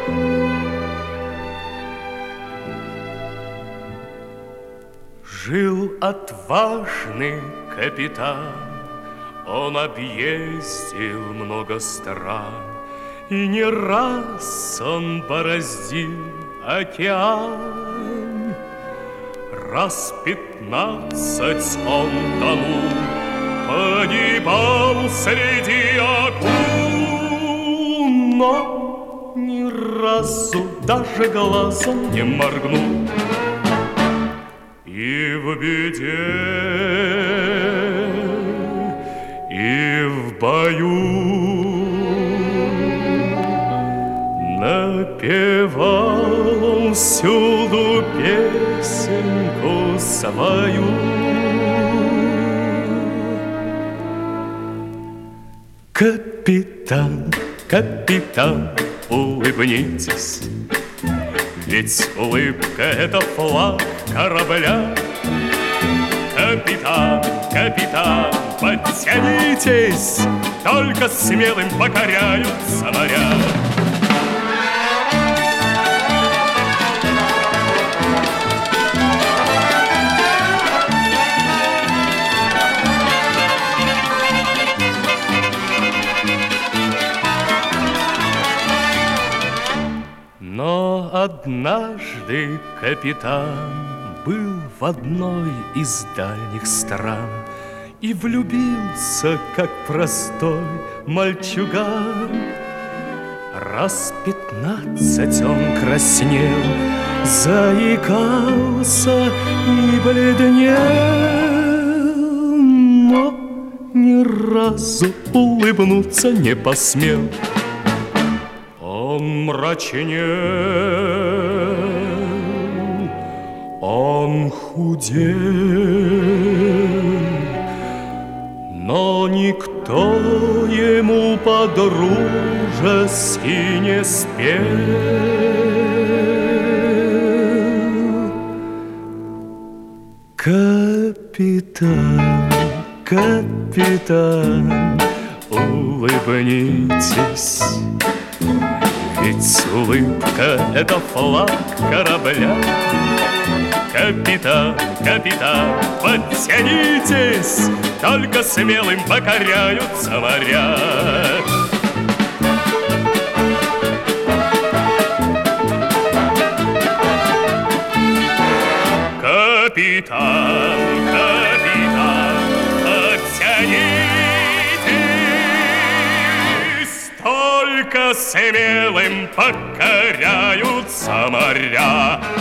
Жил отважный капитан, он объездил много стран, и не раз он бороздил океан. Раз 15 он тонул, погибал среди акул, но ни разу даже глазом не моргнул. И в беде, и в бою напевал он всюду песенку свою. Капитан, капитан, улыбнитесь, ведь улыбка — это флаг корабля. Капитан, капитан, подтянитесь, только смелым покоряются моря. Но однажды капитан был в одной из дальних стран и влюбился, как простой мальчуган. Раз 15 он краснел, заикался и бледнел, но ни разу улыбнуться не посмел. Он мрачнел, он худел, но никто ему по-дружески не спел. Капитан, капитан, улыбнитесь, ведь улыбка — это флаг корабля. Капитан, капитан, подтянитесь, только смелым покоряются моря. Капитан, капитан, подтянитесь, только смелым покоряются моря.